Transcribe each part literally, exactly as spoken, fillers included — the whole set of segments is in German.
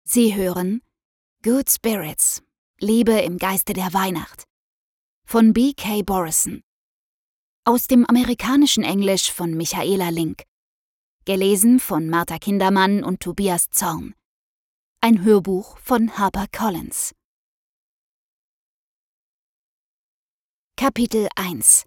Sie hören Good Spirits, Liebe im Geiste der Weihnacht von B K Borison. Aus dem amerikanischen Englisch von Michaela Link. Gelesen von Martha Kindermann und Tobias Zorn. Ein Hörbuch von HarperCollins. Kapitel eins.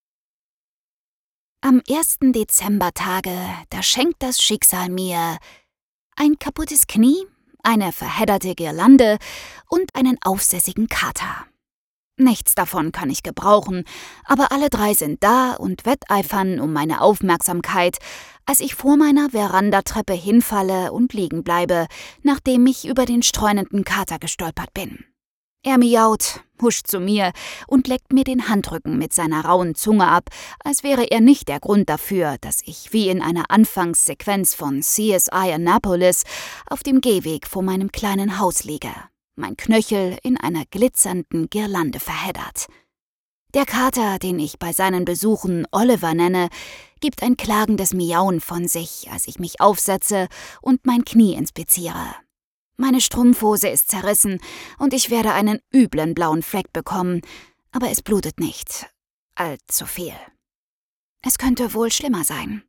Am ersten Dezembertage, da schenkt das Schicksal mir ein kaputtes Knie, eine verhedderte Girlande und einen aufsässigen Kater. Nichts davon kann ich gebrauchen, aber alle drei sind da und wetteifern um meine Aufmerksamkeit, als ich vor meiner Verandatreppe hinfalle und liegen bleibe, nachdem ich über den streunenden Kater gestolpert bin. Er miaut, huscht zu mir und leckt mir den Handrücken mit seiner rauen Zunge ab, als wäre er nicht der Grund dafür, dass ich wie in einer Anfangssequenz von C S I Annapolis auf dem Gehweg vor meinem kleinen Haus liege, mein Knöchel in einer glitzernden Girlande verheddert. Der Kater, den ich bei seinen Besuchen Oliver nenne, gibt ein klagendes Miauen von sich, als ich mich aufsetze und mein Knie inspiziere. Meine Strumpfhose ist zerrissen und ich werde einen üblen blauen Fleck bekommen, aber es blutet nicht. Allzu viel. Es könnte wohl schlimmer sein.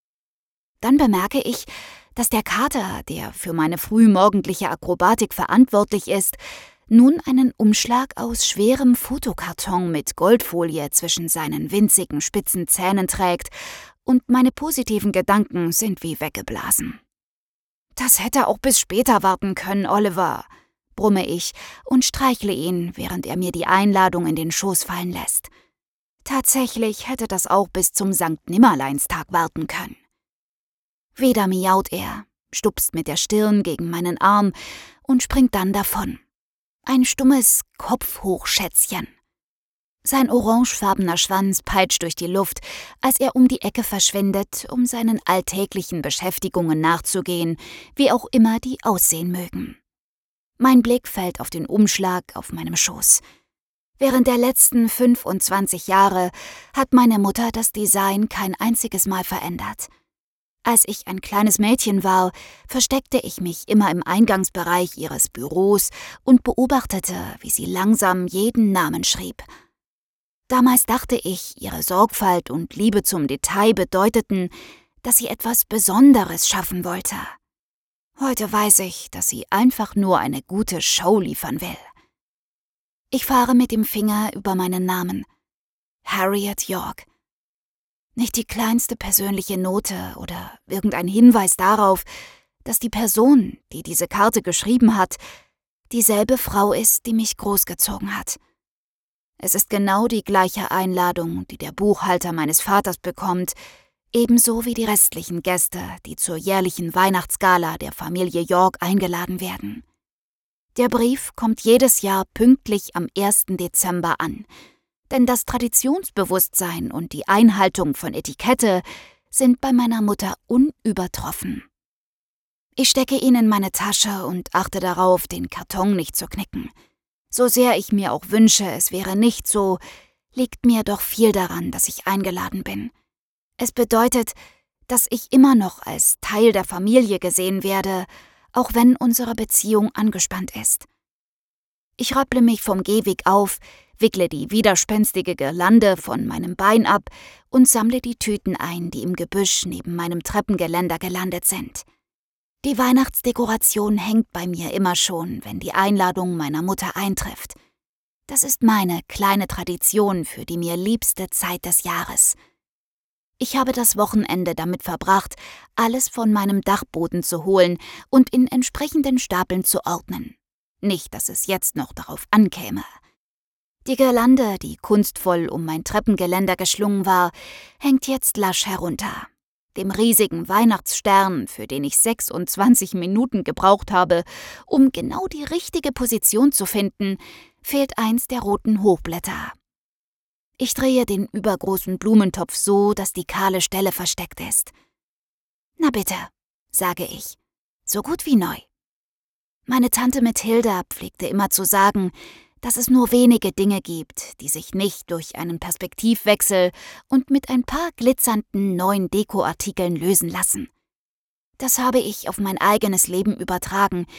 Dann bemerke ich, dass der Kater, der für meine frühmorgendliche Akrobatik verantwortlich ist, nun einen Umschlag aus schwerem Fotokarton mit Goldfolie zwischen seinen winzigen spitzen Zähnen trägt, und meine positiven Gedanken sind wie weggeblasen. »Das hätte auch bis später warten können, Oliver«, brumme ich und streichle ihn, während er mir die Einladung in den Schoß fallen lässt. Tatsächlich hätte das auch bis zum Sankt-Nimmerleinstag warten können. Wieder miaut er, stupst mit der Stirn gegen meinen Arm und springt dann davon. Ein stummes Kopfhochschätzchen. Sein orangefarbener Schwanz peitscht durch die Luft, als er um die Ecke verschwindet, um seinen alltäglichen Beschäftigungen nachzugehen, wie auch immer die aussehen mögen. Mein Blick fällt auf den Umschlag auf meinem Schoß. Während der letzten fünfundzwanzig Jahre hat meine Mutter das Design kein einziges Mal verändert. Als ich ein kleines Mädchen war, versteckte ich mich immer im Eingangsbereich ihres Büros und beobachtete, wie sie langsam jeden Namen schrieb. Damals dachte ich, ihre Sorgfalt und Liebe zum Detail bedeuteten, dass sie etwas Besonderes schaffen wollte. Heute weiß ich, dass sie einfach nur eine gute Show liefern will. Ich fahre mit dem Finger über meinen Namen. Harriet York. Nicht die kleinste persönliche Note oder irgendein Hinweis darauf, dass die Person, die diese Karte geschrieben hat, dieselbe Frau ist, die mich großgezogen hat. Es ist genau die gleiche Einladung, die der Buchhalter meines Vaters bekommt, ebenso wie die restlichen Gäste, die zur jährlichen Weihnachtsgala der Familie York eingeladen werden. Der Brief kommt jedes Jahr pünktlich am ersten Dezember an, denn das Traditionsbewusstsein und die Einhaltung von Etikette sind bei meiner Mutter unübertroffen. Ich stecke ihn in meine Tasche und achte darauf, den Karton nicht zu knicken. So sehr ich mir auch wünsche, es wäre nicht so, liegt mir doch viel daran, dass ich eingeladen bin. Es bedeutet, dass ich immer noch als Teil der Familie gesehen werde, auch wenn unsere Beziehung angespannt ist. Ich rapple mich vom Gehweg auf, wickle die widerspenstige Girlande von meinem Bein ab und sammle die Tüten ein, die im Gebüsch neben meinem Treppengeländer gelandet sind. Die Weihnachtsdekoration hängt bei mir immer schon, wenn die Einladung meiner Mutter eintrifft. Das ist meine kleine Tradition für die mir liebste Zeit des Jahres. Ich habe das Wochenende damit verbracht, alles von meinem Dachboden zu holen und in entsprechenden Stapeln zu ordnen. Nicht, dass es jetzt noch darauf ankäme. Die Girlande, die kunstvoll um mein Treppengeländer geschlungen war, hängt jetzt lasch herunter. Dem riesigen Weihnachtsstern, für den ich sechsundzwanzig Minuten gebraucht habe, um genau die richtige Position zu finden, fehlt eins der roten Hochblätter. Ich drehe den übergroßen Blumentopf so, dass die kahle Stelle versteckt ist. »Na bitte«, sage ich, »so gut wie neu.« Meine Tante Methilda pflegte immer zu sagen, dass es nur wenige Dinge gibt, die sich nicht durch einen Perspektivwechsel und mit ein paar glitzernden neuen Dekoartikeln lösen lassen. Das habe ich auf mein eigenes Leben übertragen